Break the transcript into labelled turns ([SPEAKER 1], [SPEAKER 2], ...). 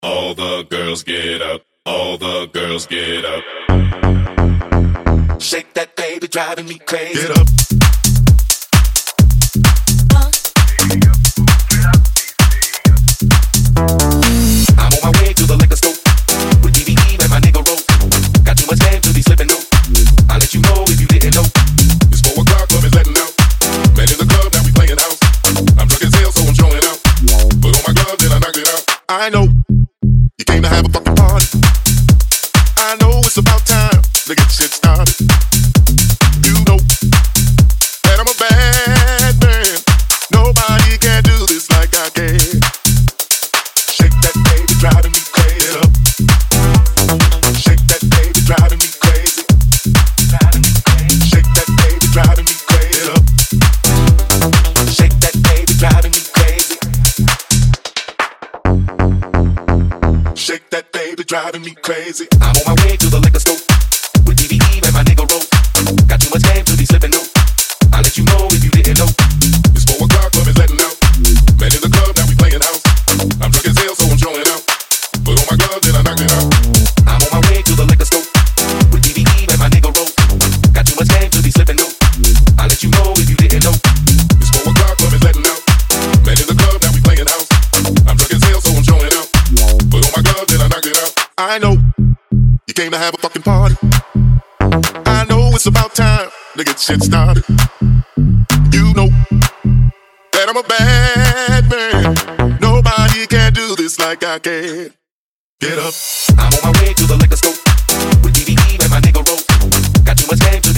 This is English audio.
[SPEAKER 1] All the girls get up. All the girls get up.
[SPEAKER 2] Shake that baby, driving me crazy.
[SPEAKER 1] Get up.
[SPEAKER 2] I'm on my way to the liquor store with DVD and my nigga roll. Got too much game to be slipping no. I'll let you know if you didn't know.
[SPEAKER 1] It's 4 o'clock, club is letting out. Man in the club, now we playing house. I'm drunk as hell, so I'm showing out. Put on my glove, then I knocked it out. I know you came to have a fucking party. I know it's about time to get shit started. You know that I'm a bad man. Nobody can do this like I can. Shake that baby, driving me crazy. Get up. Shake that baby, driving me crazy. Shake that baby, driving me crazy. Get up.
[SPEAKER 2] Shake that baby, driving me crazy.
[SPEAKER 1] Shake that baby, driving me crazy.
[SPEAKER 2] I'm on my way to the liquor store with DVD and my nigga roll. Got too much game to be slipping no. I'll let you know if you didn't know.
[SPEAKER 1] It's 4 o'clock, club is letting out. Man in the club, now we playing house. I'm drunk as hell, so I'm showing out. Put on my glove, then I knocked it out.
[SPEAKER 2] I'm on my way to the liquor store with DVD and my nigga roll. Got too much game to be slipping no. I'll let you know if you didn't know.
[SPEAKER 1] It's 4 o'clock, club is letting out. Man in the club, now we playing house. I'm drunk as hell, so I'm showing out. Put on my glove, then I knocked it out. I know you came to have a fucking party. I know it's about time to get shit started. You know that I'm a bad man. Nobody can do this like I can. Get up.
[SPEAKER 2] I'm on my way to the liquor store with DVD and my nigga roll. Got too much game to